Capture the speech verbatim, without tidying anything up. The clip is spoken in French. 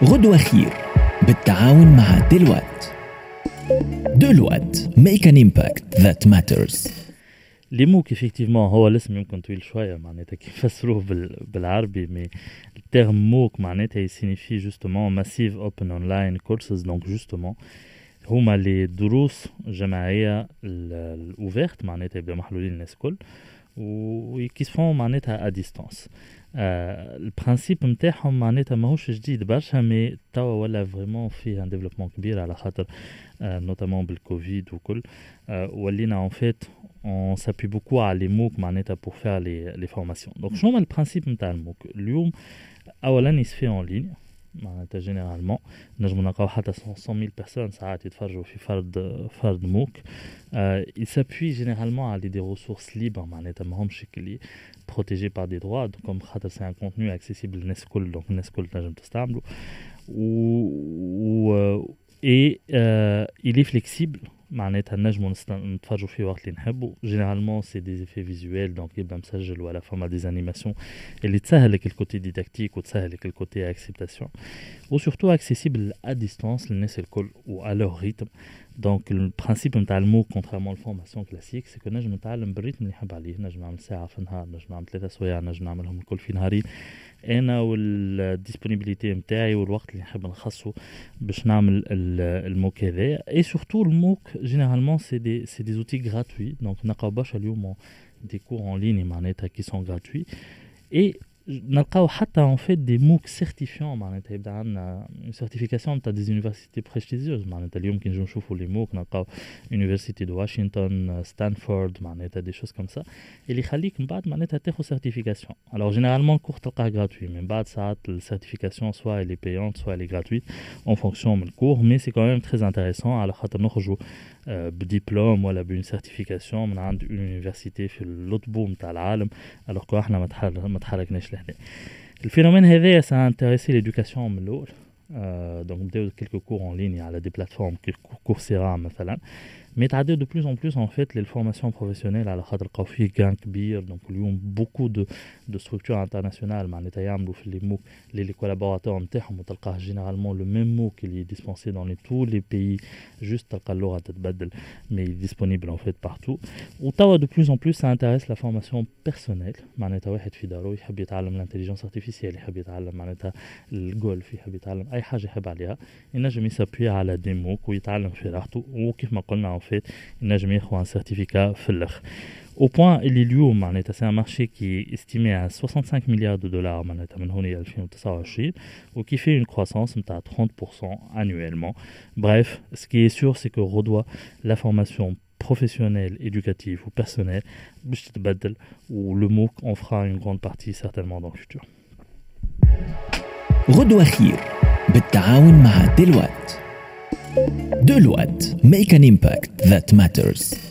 غدوة خير بالتعاون مع ديلوات. ديلوات make an impact that matters. لي موك effectivement هو الاسم يمكن طويل شوية معناتها كيف يفسروه بال... بالعربي مي الترم موك معناتها يسينيفي justement massive open online courses donc justement هما لي دروس جماعية الأوفيرت معناتها يبدأ محلولين الناس كل وكي سفون معناتها à distance. آه البرانسيب نتاعهم معناتها ماهوش جديد برشا مي توا ولا فريمون فيه ان ديفلوبمون كبير على خاطر آه نوتامون بالكوفيد وكل آه ولينا ان فيت on s'appuie beaucoup على les MOOC معناتها pour faire les les formations. Donc شنو هو البرانسيب نتاع الموك اليوم؟ اولا يسفي en ligne معناتها جينيرالمون نجمو نلقاو حتى cent mille personnes ساعات يتفرجوا في فرد فرد موك. euh, il s'appuie généralement على des ressources libres معناتها ماهمش كلي protégés par des droits donc comme خاطر c'est un contenu accessible للناس الكل donc الناس الكل تنجم تستعملو و et euh, il est flexible معناتها نجمو نتفرجوا فيه وقت اللي نحبوا. généralement c'est des effets visuels donc يبقى مسجل ولا فما des animations اللي تسهل لك الكوتي ديداكتيك وتسهل لك الكوتي acceptation و surtout accessible à distance للناس الكل و à leur rythme. donc البرانسيب نتاع الموك contrairement للفورماسيون كلاسيك سي كو نجم نتعلم بالريتم اللي نحب عليه. نجم نعمل ساعه في النهار نجم نعمل ثلاثه سوايع نجم نعملهم الكل في نهارين انا والديسپونيبيليتي نتاعي والوقت اللي نحب نخصه باش نعمل الموك هذا. اي سورتو الموك généralement c'est des c'est des outils gratuits donc نلقاو برشا اليوم des cours en ligne معناتها qui sont gratuits et نلقاو حتى en fait des MOOC certifiants معناتها يبدا عندنا une certification نتاع des universités prestigieuses معناتها اليوم كي نجيو نشوفوا les MOOC نلقاو Université de Washington, Stanford معناتها des choses comme ça اللي يخليك من بعد معناتها تاخذ certification. alors généralement le cours تلقاه gratuit mais من بعد ساعات الcertification soit elle est payante soit elle est gratuite en fonction من الcours mais c'est quand même très intéressant على خاطر نخرجوا بدبلوم ولا بune certification من عند une université في اللطبو نتاع العالم alors que احنا ما تحركناش لهنا. الفينومين هذا ça a intéressé l'éducation من الأول. Euh, donc بداو quelques cours en ligne على des plateformes Coursera مثلا mais تعداو de plus en plus en fait les formations professionnelles على خاطر لقاو فيه gain كبير. donc اليوم beaucoup de de structures internationales معناتها يعملوا في les MOOC les les collaborateurs نتاعهم وتلقاه généralement le même MOOC اللي est dispensé dans les, tous les pays juste تلقى اللغة تتبدل mais il est disponible en fait partout. وتوا de plus en plus ça intéresse la formation personnelle معناتها واحد في دارو يحب يتعلم l'intelligence artificielle يحب يتعلم معناتها الجولف يحب يتعلم أي حاجة يحب عليها ينجم يسابوي على دي موك ويتعلم في راحته وكيف ما قلنا en fait ينجم ياخذ un certificat في الآخر. au point اللي اليوم معناتها c'est un marché qui est estimé à soixante-cinq milliards de dollars معناتها من هون ألفين وتسعة وعشرين وكي fait une croissance نتاع trente pour cent annuellement. bref ce qui est sûr c'est que redoit la formation professionnelle, éducative ou personnelle باش تتبدل و le MOOC en fera une grande partie certainement dans le futur. غدوة خير بالتعاون مع ديلوات. ديلوات make an impact that matters.